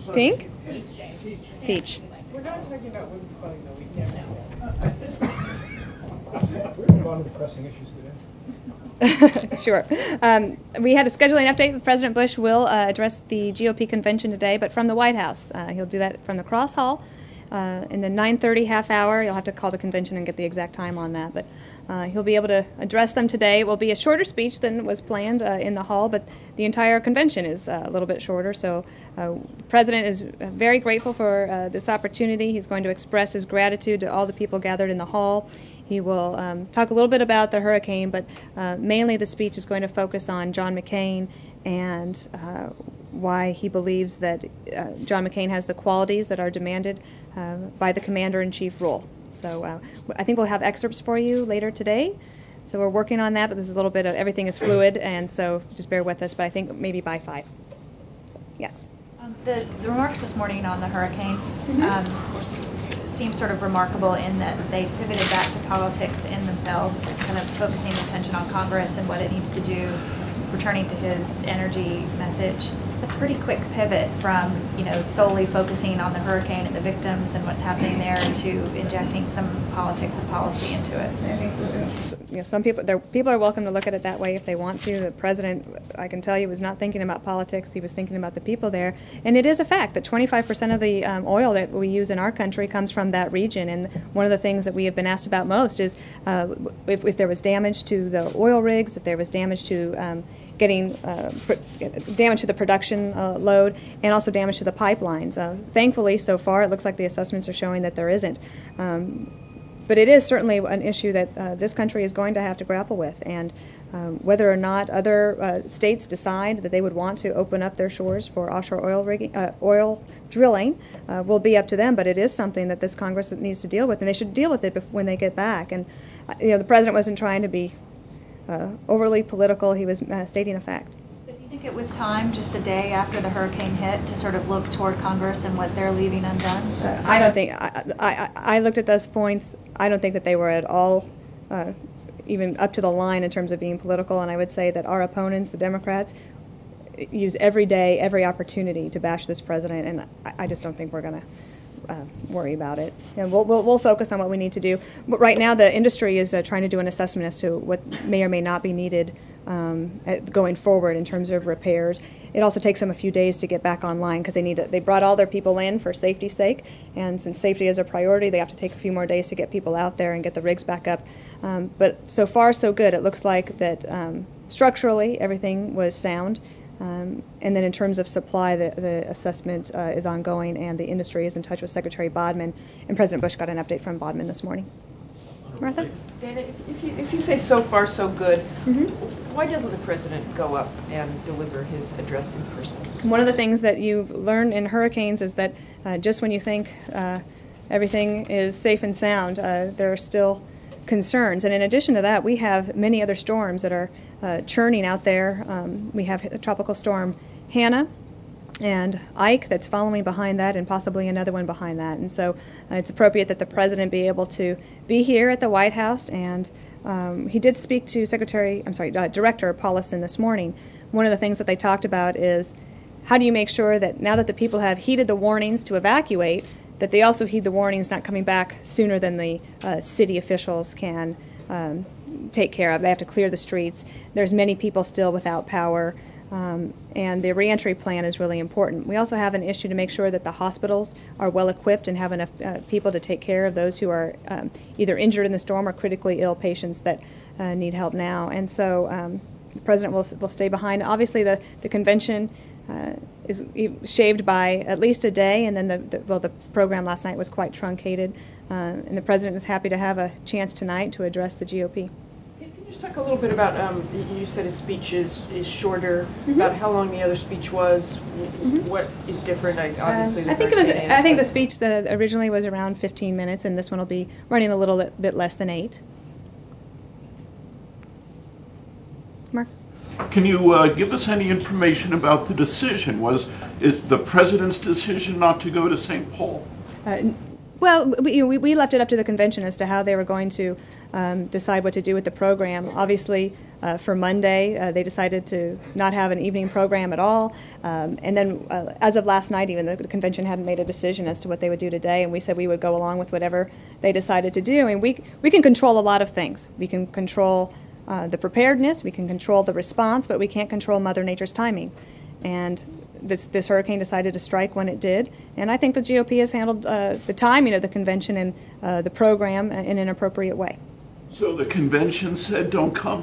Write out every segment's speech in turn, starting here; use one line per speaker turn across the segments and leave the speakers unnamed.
Pink? Peach.
We're not talking about women's clothing, though. We can't now.
We're going to move on to the pressing issues today.
Sure. We had a scheduling update. President Bush will address the GOP convention today, but from the White House. He'll do that from the Cross Hall in the 9:30 half hour. You'll have to call the convention and get the exact time on that, but he'll be able to address them today. It will be a shorter speech than was planned in the hall, but the entire convention is a little bit shorter, so the President is very grateful for this opportunity. He's going to express his gratitude to all the people gathered in the hall. He will talk a little bit about the hurricane, but mainly the speech is going to focus on John McCain and why he believes that John McCain has the qualities that are demanded by the Commander-in-Chief role. So I think we'll have excerpts for you later today. So we're working on that, but this is a little bit of everything is fluid, and so just bear with us. But I think maybe by 5. So, yes.
The remarks this morning on the hurricane seem sort of remarkable in that they pivoted back to politics in themselves, kind of focusing attention on Congress and what it needs to do, returning to his energy message. That's a pretty quick pivot from, solely focusing on the hurricane and the victims and what's happening there to injecting some politics and policy into it.
Some people are welcome to look at it that way if they want to. The president, I can tell you, was not thinking about politics. He was thinking about the people there. And it is a fact that 25% of the oil that we use in our country comes from that region. And one of the things that we have been asked about most is if there was damage to the oil rigs, if there was damage to getting damage to the production load, and also damage to the pipelines. Thankfully, so far, it looks like the assessments are showing that there isn't. But it is certainly an issue that this country is going to have to grapple with. And whether or not other states decide that they would want to open up their shores for offshore oil drilling will be up to them. But it is something that this Congress needs to deal with, and they should deal with it when they get back. And the president wasn't trying to be overly political. He was stating a fact.
But do you think it was time, just the day after the hurricane hit, to sort of look toward Congress and what they're leaving undone?
I don't think. I looked at those points. I don't think that they were at all even up to the line in terms of being political. And I would say that our opponents, the Democrats, use every day, every opportunity to bash this president. And I just don't think we're going to worry about it. We'll focus on what we need to do. But right now, the industry is trying to do an assessment as to what may or may not be needed going forward in terms of repairs. It also takes them a few days to get back online because they brought all their people in for safety's sake, and since safety is a priority, they have to take a few more days to get people out there and get the rigs back up. But so far, so good. It looks like that structurally everything was sound. And then in terms of supply, the assessment is ongoing, and the industry is in touch with Secretary Bodman, and President Bush got an update from Bodman this morning. Martha?
Dana, if you say so far so good, why doesn't the president go up and deliver his address in person?
One of the things that you've learned in hurricanes is that just when you think everything is safe and sound, there are still concerns. And in addition to that, we have many other storms that are churning out there. We have Tropical Storm Hannah and Ike that's following behind that, and possibly another one behind that. And so it's appropriate that the president be able to be here at the White House. And he did speak to Director Paulison this morning. One of the things that they talked about is how do you make sure that now that the people have heeded the warnings to evacuate, that they also heed the warnings not coming back sooner than the city officials can take care of. They have to clear the streets. There's many people still without power. And the reentry plan is really important. We also have an issue to make sure that the hospitals are well equipped and have enough people to take care of those who are either injured in the storm or critically ill patients that need help now. And so the president will stay behind. Obviously, the convention is shaved by at least a day, and then the program last night was quite truncated. And the president is happy to have a chance tonight to address the GOP.
Can you just talk a little bit about, you said his speech is shorter, about how long the other speech was, what is different, obviously.
I think the speech that originally was around 15 minutes, and this one will be running a little bit less than 8. Mark?
Can you give us any information about the decision? Was it the president's decision not to go to St. Paul?
Well, we left it up to the convention as to how they were going to decide what to do with the program. Obviously, for Monday, they decided to not have an evening program at all. And then, as of last night, even the convention hadn't made a decision as to what they would do today, and we said we would go along with whatever they decided to do. And we can control a lot of things. We can control the preparedness, we can control the response, but we can't control Mother Nature's timing. And this hurricane decided to strike when it did, and I think the GOP has handled the timing of the convention and the program in an appropriate way.
So the convention said don't come?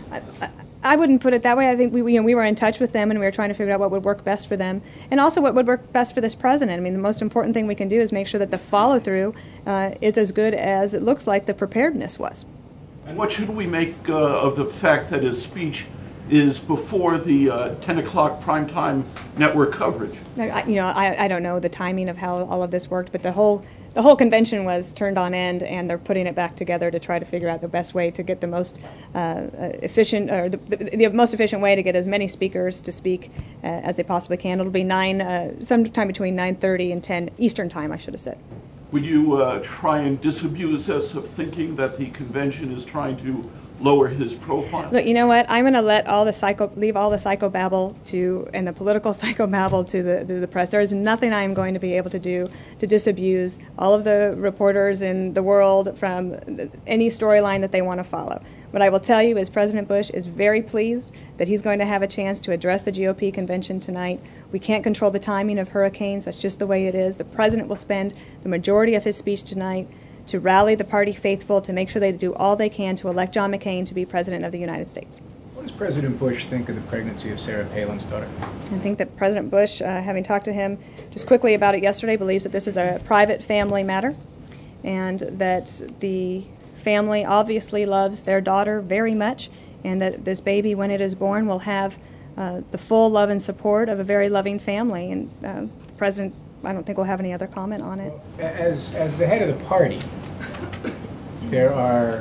I wouldn't put it that way. I think we were in touch with them, and we were trying to figure out what would work best for them, and also what would work best for this president. I mean, the most important thing we can do is make sure that the follow-through is as good as it looks like the preparedness was.
And what should we make of the fact that his speech is before the 10 o'clock primetime network coverage?
I don't know the timing of how all of this worked, but the whole convention was turned on end, and they're putting it back together to try to figure out the best way to get the most efficient, or the most efficient way to get as many speakers to speak as they possibly can. It'll be sometime between 9:30 and 10 Eastern time, I should have said.
Would you try and disabuse us of thinking that the convention is trying to lower his profile?
Look, you know what? I'm going to leave all the psychobabble and the political psychobabble to the press. There is nothing I am going to be able to do to disabuse all of the reporters in the world from any storyline that they want to follow. What I will tell you is President Bush is very pleased that he's going to have a chance to address the GOP convention tonight. We can't control the timing of hurricanes. That's just the way it is. The president will spend the majority of his speech tonight to rally the party faithful to make sure they do all they can to elect John McCain to be President of the United States.
What does President Bush think of the pregnancy of Sarah Palin's daughter?
I think that President Bush, having talked to him just quickly about it yesterday, believes that this is a private family matter, and that the family obviously loves their daughter very much, and that this baby, when it is born, will have the full love and support of a very loving family. And the President, I don't think, will have any other comment on it.
Well, as the head of the party, there are...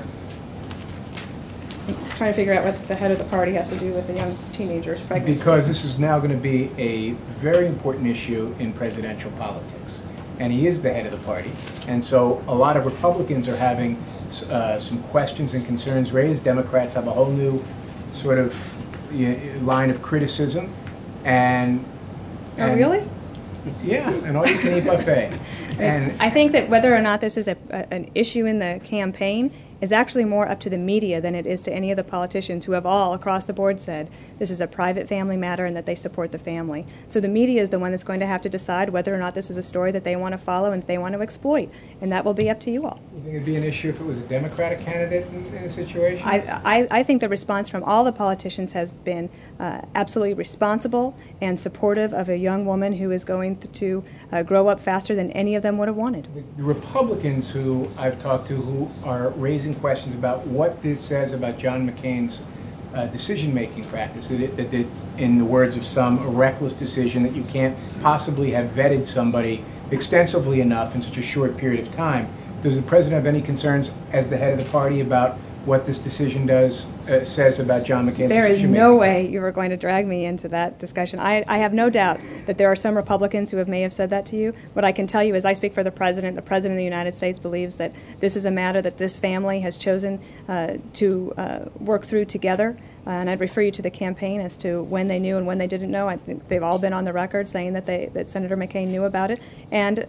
I'm trying to figure out what the head of the party has to do with a young teenager's pregnancy.
Because this is now going to be a very important issue in presidential politics. And he is the head of the party. And so a lot of Republicans are having some questions and concerns raised. Democrats have a whole new sort of line of criticism. And
Oh, really?
Yeah, an all-you-can-eat buffet.
And I think that whether or not this is an issue in the campaign is actually more up to the media than it is to any of the politicians who have all across the board said this is a private family matter and that they support the family. So the media is the one that's going to have to decide whether or not this is a story that they want to follow and that they want to exploit, and that will be up to you all.
You think it'd be an issue if it was a Democratic candidate in a situation?
I think the response from all the politicians has been absolutely responsible and supportive of a young woman who is going to grow up faster than any of them would have wanted.
The Republicans who I've talked to who are raising questions about what this says about John McCain's decision-making practice, that it's, in the words of some, a reckless decision, that you can't possibly have vetted somebody extensively enough in such a short period of time. Does the president have any concerns as the head of the party about what this decision says about John McCain's
There is
decision-making?
no way you are going to drag me into that discussion. I have no doubt that there are some Republicans who may have said that to you. What I can tell you is I speak for the President. The President of the United States believes that this is a matter that this family has chosen to work through together. And I'd refer you to the campaign as to when they knew and when they didn't know. I think they've all been on the record saying that Senator McCain knew about it. And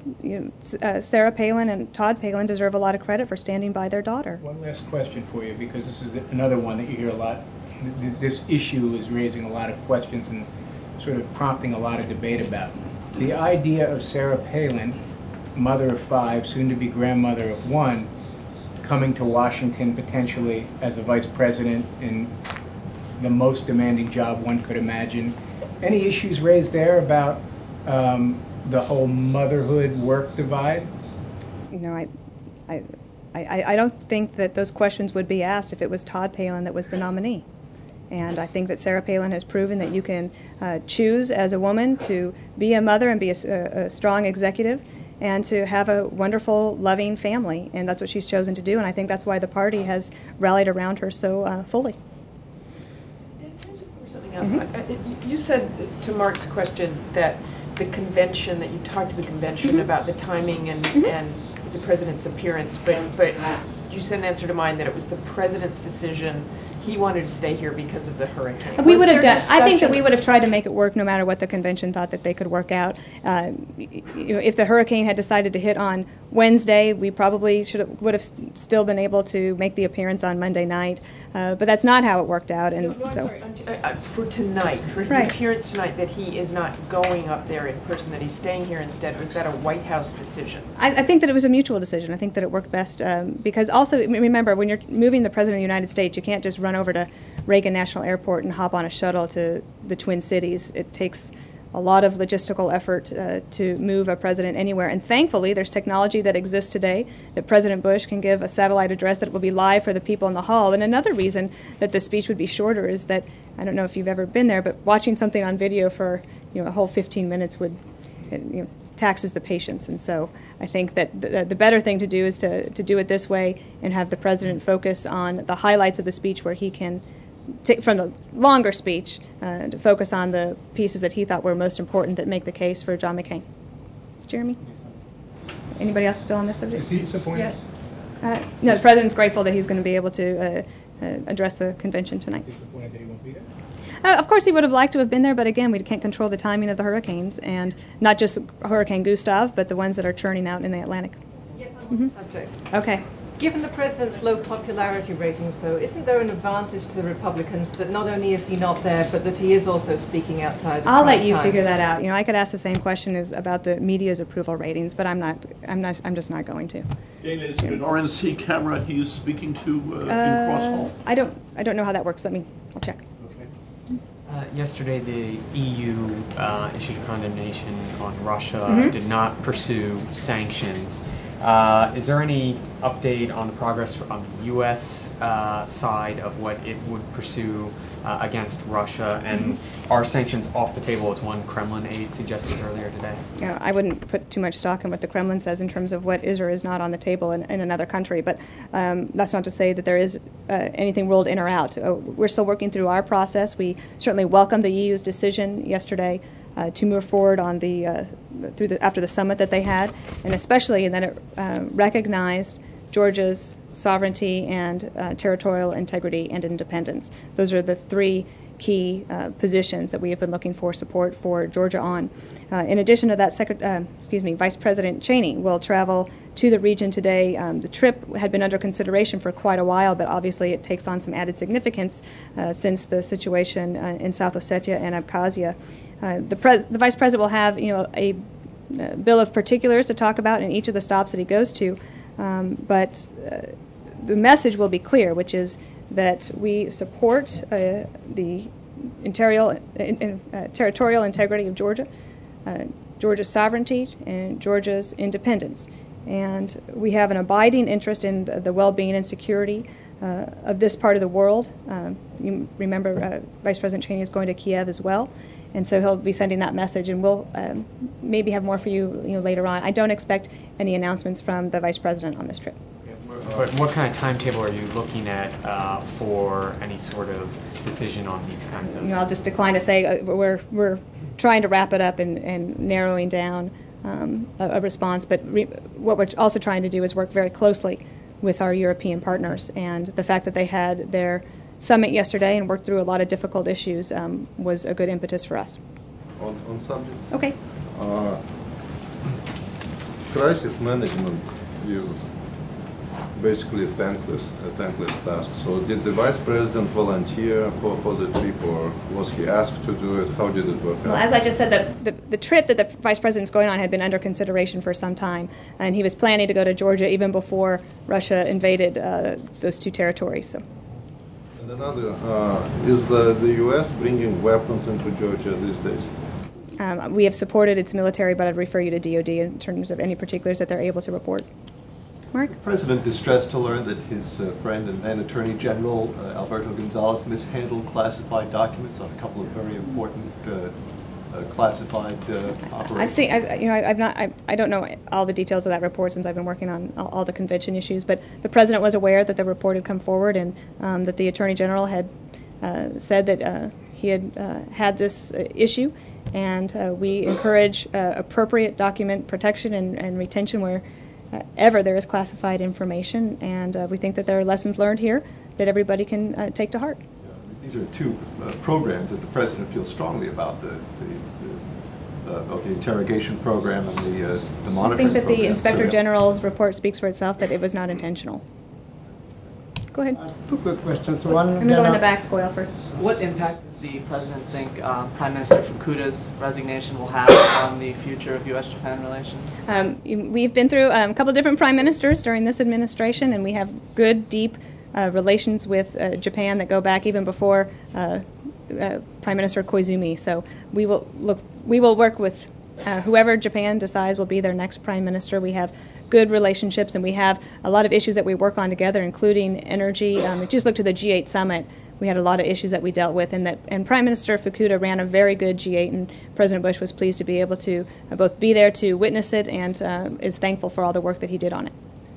Sarah Palin and Todd Palin deserve a lot of credit for standing by their daughter.
One last question for you, because this is another one that you hear a lot. This issue is raising a lot of questions and sort of prompting a lot of debate about. The idea of Sarah Palin, mother of 5, soon to be grandmother of 1, coming to Washington potentially as a vice president in the most demanding job one could imagine. Any issues raised there about the whole motherhood-work divide?
You know, I don't think that those questions would be asked if it was Todd Palin that was the nominee. And I think that Sarah Palin has proven that you can choose as a woman to be a mother and be a strong executive and to have a wonderful, loving family. And that's what she's chosen to do. And I think that's why the party has rallied around her so fully.
Can I just throw something out? You said to Mark's question that the convention, that you talked to the convention about the timing and the president's appearance, but you sent an answer to mine that it was the president's decision. He wanted to stay here because of the hurricane.
We
Was
would have
there
done. I think that
discussion?
we would have tried to make it work, no matter what the convention thought that they could work out. If the hurricane had decided to hit on Wednesday, we probably would have still been able to make the appearance on Monday night. But that's not how it worked out, and
No, I'm
so.
sorry. For tonight, for his
Right.
appearance tonight, that he is not going up there in person, that he's staying here instead. Was that a White House decision?
I think that it was a mutual decision. I think that it worked best because also, remember, when you're moving the President of the United States, you can't just run over to Reagan National Airport and hop on a shuttle to the Twin Cities. It takes a lot of logistical effort to move a president anywhere. And thankfully, there's technology that exists today that President Bush can give a satellite address that will be live for the people in the hall. And another reason that the speech would be shorter is that, I don't know if you've ever been there, but watching something on video for a whole 15 minutes would taxes the patience. And so I think that the better thing to do is to do it this way and have the president focus on the highlights of the speech, where he can take from the longer speech to focus on the pieces that he thought were most important that make the case for John McCain. Jeremy? Anybody else still on this subject?
Is he disappointed?
Yes.
No, the president's grateful that he's going to be able to address the convention tonight.
Disappointed that he won't be there?
Of course, he would have liked to have been there, but again, we can't control the timing of the hurricanes, and not just Hurricane Gustav, but the ones that are churning out in the Atlantic.
Yes, on the subject.
Okay.
Given the president's low popularity ratings, though, isn't there an advantage to the Republicans that not only is he not there, but that he is also speaking outside of
I'll let
prime
you
time?
figure that out. I could ask the same question about the media's approval ratings, but I'm just not going to.
Jane, is it an RNC camera he is speaking to in Cross Hall?
I don't know how that works. I'll check.
Yesterday, the EU issued a condemnation on Russia, did not pursue sanctions. Is there any update on the progress on the U.S. Side of what it would pursue against Russia? And are sanctions off the table, as one Kremlin aide suggested earlier today?
I wouldn't put too much stock in what the Kremlin says in terms of what is or is not on the table in another country, but that's not to say that there is anything ruled in or out. We're still working through our process. We certainly welcome the EU's decision yesterday to move forward on after the summit that they had, and especially in that it recognized Georgia's sovereignty and territorial integrity and independence. Those are the three key positions that we have been looking for support for Georgia on. In addition to that, Vice President Cheney will travel to the region today. The trip had been under consideration for quite a while, but obviously it takes on some added significance since the situation in South Ossetia and Abkhazia. The Vice President will have a bill of particulars to talk about in each of the stops that he goes to, but the message will be clear, which is that we support the territorial integrity of Georgia, Georgia's sovereignty, and Georgia's independence. And we have an abiding interest in the well-being and security of this part of the world. You remember Vice President Cheney is going to Kiev as well, and so he'll be sending that message, and we'll maybe have more for you, later on. I don't expect any announcements from the Vice President on this trip.
But what kind of timetable are you looking at for any sort of decision on these kinds of?
I'll just decline to say we're trying to wrap it up and narrowing down a response. But what we're also trying to do is work very closely with our European partners. And the fact that they had their summit yesterday and worked through a lot of difficult issues was a good impetus for us.
On subject.
Okay.
Crisis management is basically a thankless task. So did the Vice President volunteer for the trip, or was he asked to do it? How did it work
Well,
out?
as I just said, the trip that the Vice President's going on had been under consideration for some time, and he was planning to go to Georgia even before Russia invaded those two territories. So.
And another, is the U.S. bringing weapons into Georgia these days?
We have supported its military, but I'd refer you to DOD in terms of any particulars that they're able to report. Mark?
The President distressed to learn that his friend and then Attorney General Alberto Gonzales mishandled classified documents on a couple of very important classified operations.
I've seen. I don't know all the details of that report since I've been working on all the convention issues. But the President was aware that the report had come forward, and that the Attorney General had said that he had had this issue, and we encourage appropriate document protection and retention wherever there is classified information, and we think that there are lessons learned here that everybody can take to heart.
These are two programs that the President feels strongly about, both the interrogation program and the monitoring program.
I think that the Inspector
So,
General's report speaks for itself, that it was not intentional. Go ahead.
Two quick questions. One,
I'm going to go in the back, Goyle, first.
What impact does the President think Prime Minister Fukuda's resignation will have on the future of U.S.-Japan relations?
We've been through a couple different prime ministers during this administration, and we have good, deep relations with Japan that go back even before Prime Minister Koizumi. So we will work with whoever Japan decides will be their next prime minister. We have good relationships, and we have a lot of issues that we work on together, including energy. Just look to the G8 summit. We had a lot of issues that we dealt with, and Prime Minister Fukuda ran a very good G8, and President Bush was pleased to be able to both be there to witness it and is thankful for all the work that he did on it.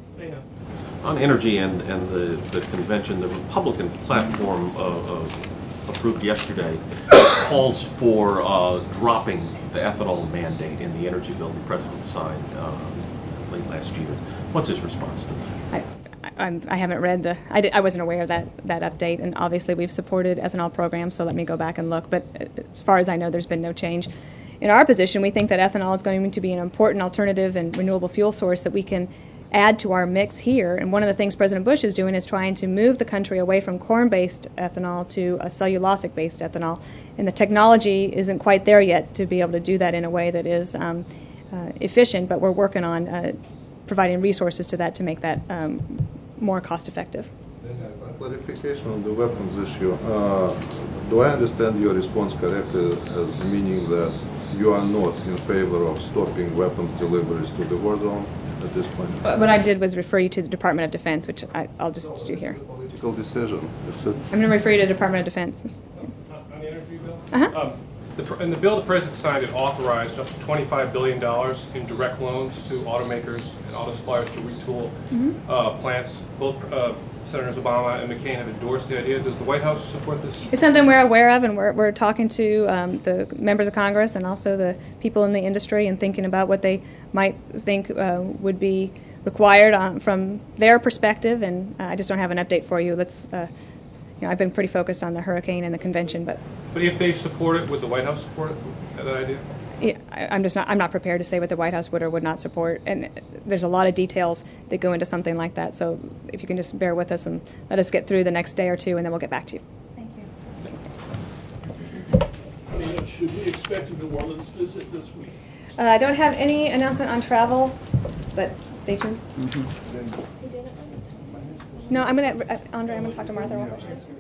On energy and the convention, the Republican platform approved yesterday calls for dropping the ethanol mandate in the energy bill the President signed late last year. What's his response to that?
I haven't read I wasn't aware of that update, and obviously we've supported ethanol programs, so let me go back and look. But as far as I know, there's been no change. In our position, we think that ethanol is going to be an important alternative and renewable fuel source that we can add to our mix here. And one of the things President Bush is doing is trying to move the country away from corn-based ethanol to a cellulosic-based ethanol. And the technology isn't quite there yet to be able to do that in a way that is efficient, but we're working on providing resources to that to make that more cost-effective.
Clarification on the weapons issue. Do I understand your response correctly as meaning that you are not in favor of stopping weapons deliveries to the war zone at this point?
What I did was refer you to the Department of Defense, which I'll just do here.
It's a political decision.
I'm going to refer you to the Department of Defense.
On the energy bill?
Uh-huh.
In the bill the President signed, it authorized up to $25 billion in direct loans to automakers and auto suppliers to retool plants. Both Senators Obama and McCain have endorsed the idea. Does the White House support this?
It's something we're aware of, and we're talking to the members of Congress and also the people in the industry and thinking about what they might think would be required from their perspective. And I just don't have an update for you. I've been pretty focused on the hurricane and the convention, but
if they support it, would the White House support it, that idea?
Yeah, I'm not prepared to say what the White House would or would not support, and there's a lot of details that go into something like that. So if you can just bear with us and let us get through the next day or two, and then we'll get back to you.
Thank you.
Should we expect a New Orleans visit this week?
I don't have any announcement on travel, but stay tuned. No, Andre, I'm going to talk to Martha real quick.